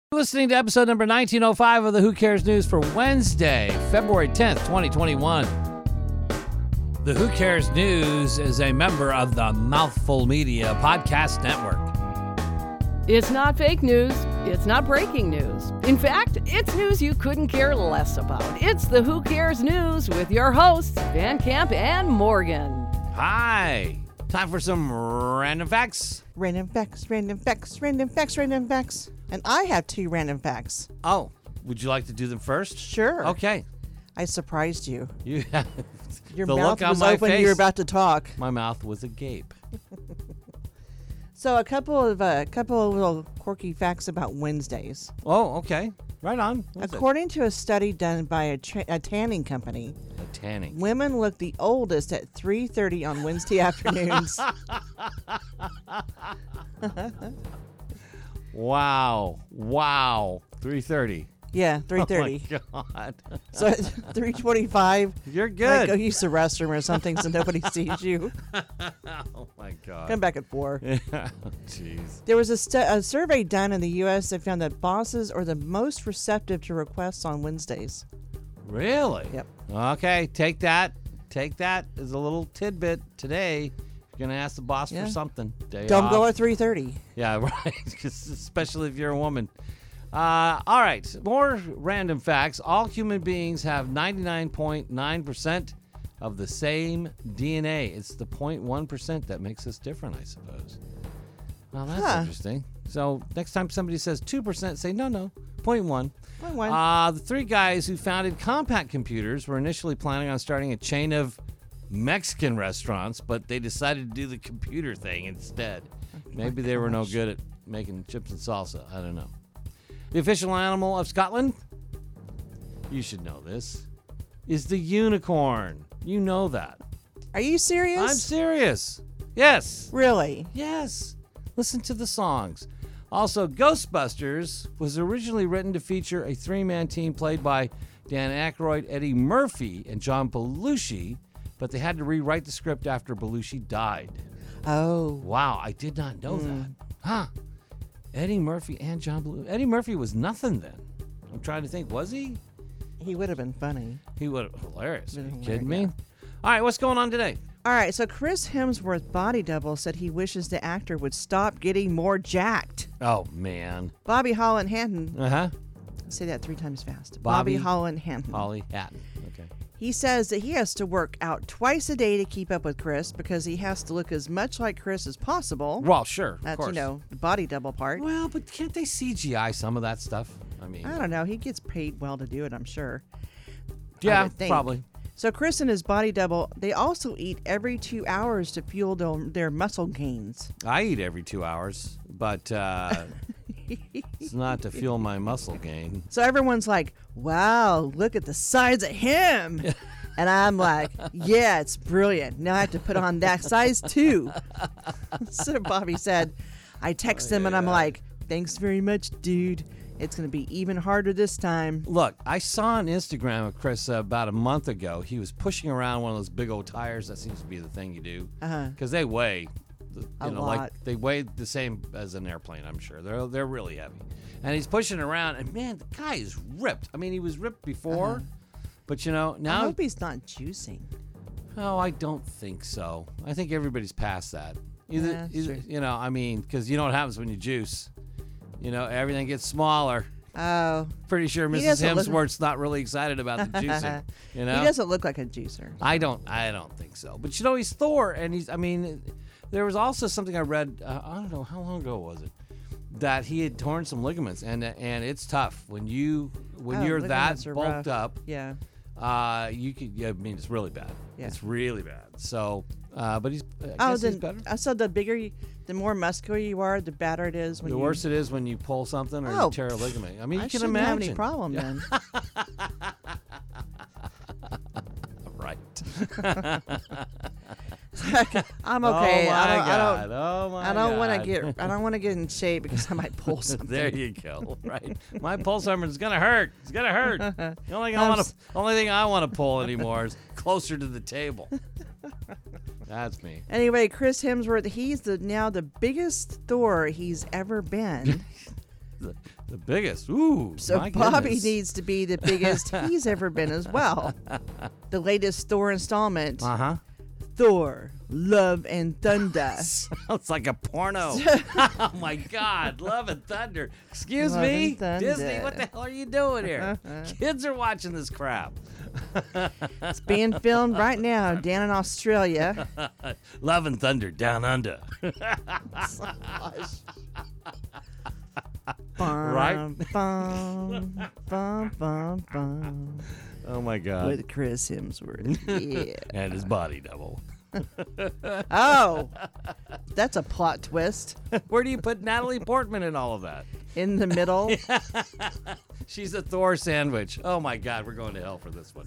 Listening to episode number 1905 of the Who Cares News for Wednesday, February 10th, 2021. The Who Cares News is a member of the Mouthful Media Podcast Network. It's not fake news. It's not breaking news. In fact, it's news you couldn't care less about. It's the Who Cares News with your hosts, Van Camp and Morgan. Hi. Time for some random facts. Random facts, random facts, random facts, random facts. And I have 2 random facts. Oh, would you like to do them first? Sure. Okay. I surprised you. You Your the mouth look on was my open. face, You were about to talk. My mouth was agape. So a couple of little quirky facts about Wednesdays. Oh, okay. Right on. According to a study done by a tanning company, A tanning. women look the oldest at 3:30 on Wednesday afternoons. Wow. 3:30. Yeah, 3:30. Oh my God. So at 3:25, You're like, good. go use the restroom or something so nobody sees you. Oh my God. Come back at 4. Jeez. There was a survey done in the U.S. that found that bosses are the most receptive to requests on Wednesdays. Really? Yep. Okay, take that. Take that as a little tidbit today. You're gonna ask the boss Yeah. for something. Day Don't off. go at 3:30. Yeah, right. 'Cause especially if you're a woman. All right, more random facts. All human beings have 99.9% of the same DNA. It's the 0.1% that makes us different, I suppose. Well, that's interesting. So next time somebody says 2%, say no, 0.1. 0.1. The 3 guys who founded Compaq Computers were initially planning on starting a chain of Mexican restaurants, but they decided to do the computer thing instead. Maybe they were no good at making chips and salsa. I don't know. The official animal of Scotland, you should know this, is the unicorn. You know that. Are you serious? I'm serious. Yes. Really? Yes. Listen to the songs. Also, Ghostbusters was originally written to feature a 3-man team played by Dan Aykroyd, Eddie Murphy, and John Belushi, but they had to rewrite the script after Belushi died. Oh. Wow, I did not know that. Huh. Eddie Murphy and John Belushi. Eddie Murphy was nothing then. I'm trying to think, was he? He would have been funny. He would have hilarious. Are you Hilarious, kidding me? yeah. All right, what's going on today? All right, so Chris Hemsworth body double said he wishes the actor would stop getting more jacked. Oh, man. Bobby Holland Hanton, Uh-huh. say that 3 times fast. Bobby Holland Hanton. Holly Hatton. Okay. He says that he has to work out twice a day to keep up with Chris because he has to look as much like Chris as possible. Well, sure. Of That's, course. the body double part. Well, but can't they CGI some of that stuff? I mean, I don't know. He gets paid well to do it, I'm sure. I yeah, would think. probably. So Chris and his body double, they also eat every 2 hours to fuel their muscle gains. I eat every 2 hours, but it's not to fuel my muscle gain. So everyone's like, wow, look at the size of him. And I'm like, yeah, it's brilliant. Now I have to put on that size too. So Bobby said, I text him and I'm like, thanks very much, dude. It's going to be even harder this time. Look, I saw on Instagram of Chris about a month ago. He was pushing around one of those big old tires. That seems to be the thing you do. Because they weigh, A like lot. they weigh the same as an airplane, I'm sure. They're really heavy. And he's pushing around, and man, the guy is ripped. I mean, he was ripped before, but I now. hope he's not juicing. Oh, I don't think so. I think everybody's past that. Yeah, Either sure. I mean, because you know what happens when you juice. Everything gets smaller. Oh, Pretty sure He Mrs. doesn't look- Hemsworth's not really excited about the juicing. he doesn't look like a juicer. I don't think so. But he's Thor, and there was also something I read. I don't know how long ago was it, that he had torn some ligaments, and it's tough when you're that ligaments are bulked rough. up. Yeah. You could. I mean, it's really bad. Yeah. It's really bad. So, but he's. I guess he's better. So the more muscular you are, the better it is. The worse it is when you pull something or you tear a ligament. I mean, I you can shouldn't imagine. have any problem then. Right. I'm okay. Oh my I God. Oh my I don't want God. to get. I don't want to get in shape because I might pull something. There you go. Right. My pulse armor is gonna hurt. It's gonna hurt. The only thing I want to pull anymore is closer to the table. That's me. Anyway, Chris Hemsworth, he's now the biggest Thor he's ever been. The biggest. Ooh. So my Bobby goodness. needs to be the biggest he's ever been as well. The latest Thor installment, Uh-huh. Thor, Love and Thunder. Sounds like a porno. Oh my God. Love and Thunder. Excuse Love me? and Thunder. Disney, what the hell are you doing here? Kids are watching this crap. It's being filmed right now down in Australia. Love and Thunder down under. Right? Bum, bum, bum, bum. Oh my God. With Chris Hemsworth. Yeah. And his body double. Oh, that's a plot twist. Where do you put Natalie Portman in all of that? In the middle. She's a Thor sandwich. Oh my God, we're going to hell for this one.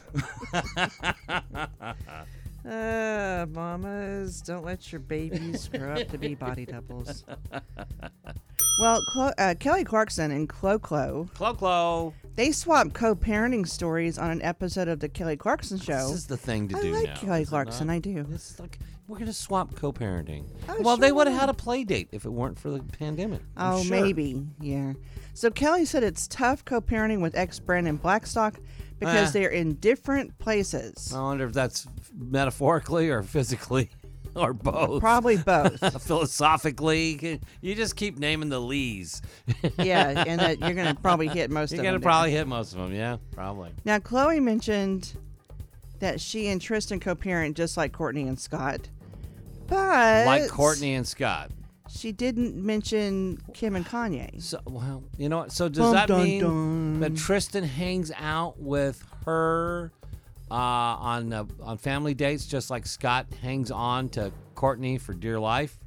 Mamas, don't let your babies grow up to be body doubles. Well, Kelly Clarkson and Clo, Clo. they swapped co-parenting stories on an episode of the Kelly Clarkson Show. This is the thing to do I like now. Kelly is it Clarkson, not? I do. It's like we're going to swap co-parenting. Oh, Well, they sure. would have had a play date if it weren't for the pandemic. I'm Oh, sure. maybe, yeah. So Kelly said it's tough co-parenting with ex-Brandon Blackstock because they're in different places. I wonder if that's metaphorically or physically or both. Probably both. Philosophically, you just keep naming the Lees. Yeah, and that you're going to probably hit most You're of going them. to probably hit most of them, yeah, probably. Now, Chloe mentioned that she and Tristan co-parent just like Courtney and Scott. But Like Courtney and Scott. she didn't mention Kim and Kanye. So, well, you know what? So does Dun, that dun, mean dun. that Tristan hangs out with her on family dates, just like Scott hangs on to Courtney for dear life?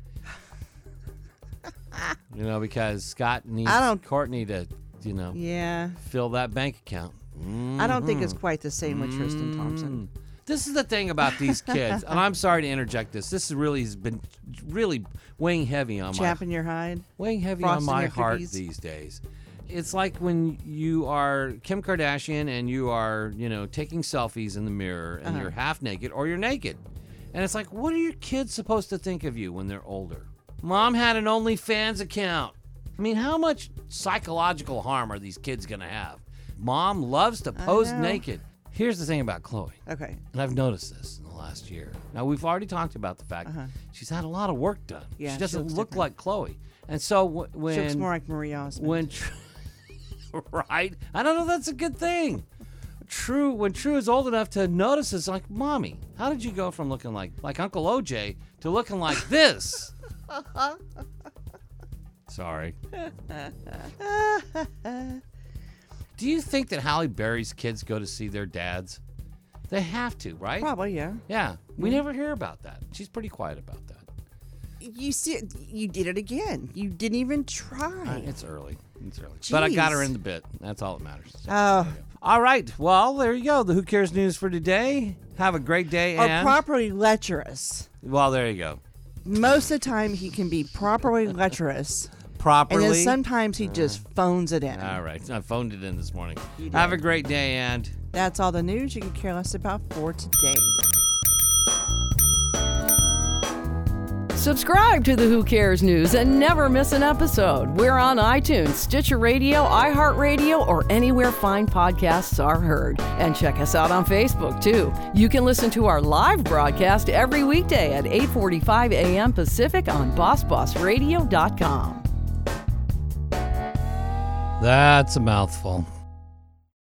You know, because Scott needs Courtney to, Yeah. fill that bank account. I don't think it's quite the same with Tristan Thompson. This is the thing about these kids, and I'm sorry to interject this. This has been really weighing heavy on Chapping your hide. weighing heavy frosting on my your heart cookies. these days. It's like when you are Kim Kardashian and you are, taking selfies in the mirror and you're half naked or you're naked. And it's like, what are your kids supposed to think of you when they're older? Mom had an OnlyFans account. I mean, how much psychological harm are these kids going to have? Mom loves to pose know. naked. Here's the thing about Chloe. Okay. And I've noticed this in the last year. Now, we've already talked about the fact she's had a lot of work done. Yeah, she she doesn't looks look different. like Chloe. And so when... She looks more like Marie Osmond. Right? I don't know if that's a good thing. When True is old enough to notice this, like, Mommy, how did you go from looking like Uncle OJ to looking like this? Sorry. Do you think that Halle Berry's kids go to see their dads? They have to, right? Probably, yeah. Yeah. We never hear about that. She's pretty quiet about that. You see, you did it again. You didn't even try. It's early. But I got her Jeez. in the bit. That's all that matters. Oh, All right. Well, there you go. The Who Cares news for today. Have a great day. or And properly lecherous. well, there you go. Most of the time, he can be properly lecherous, Properly. and then sometimes he just phones it in. All right. I phoned it in this morning. You Have a did. great day, and That's all the news you could care less about for today. Subscribe to the Who Cares News and never miss an episode. We're on iTunes, Stitcher Radio, iHeartRadio, or anywhere fine podcasts are heard. And check us out on Facebook, too. You can listen to our live broadcast every weekday at 8:45 a.m. Pacific on BossBossRadio.com. that's a mouthful.